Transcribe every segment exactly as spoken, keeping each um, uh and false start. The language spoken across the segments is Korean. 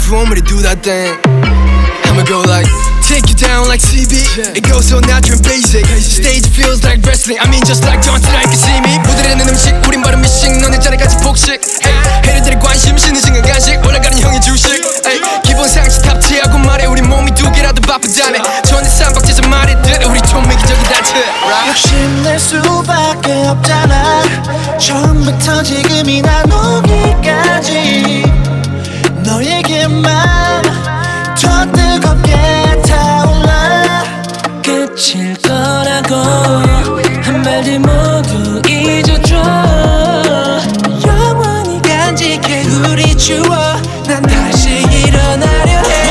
you want me to do that thing, I'ma go like take you down like C B. It goes so natural and basic. Stage feels like wrestling. I mean just like John Cena, you can see me. 무대에는 음식, 우린 바로 미식. 너네 자리까지 폭식. 해리들의 관심, 쉬는 시간 간식. 올라가는 형의 주식. 에이, 기본 상식 탑티하고 말해. 우리 몸이 두 개라도 바쁘다며. 전에 쌈박지에서 말했듯 우리 좀 이기적이다 트. 욕심낼 수밖에 없잖아. 처음부터 지금이나 오기까지 너에게만 더 뜨겁게 타올라. 끝일 거라고 한 말들 모두 잊어줘. 영원히 간직해 우리 추억. 난 다시 일어나려 해.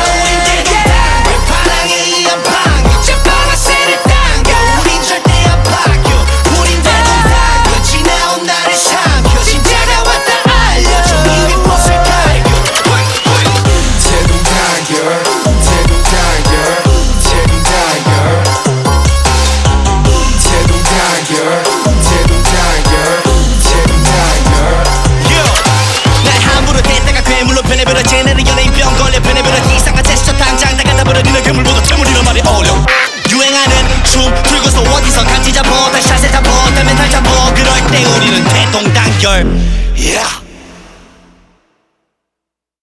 쟤네는 연예인병 걸려 변해버려. 이상한 제스처 당장 나가다 버려지는 괴물보다 재물이란 말이 어울려. 유행하는 춤 들고서 어디서 간지 잡어 다시 자세 잡어 달 멘탈 잡어. 그럴 때 우리는 대동단결. yeah.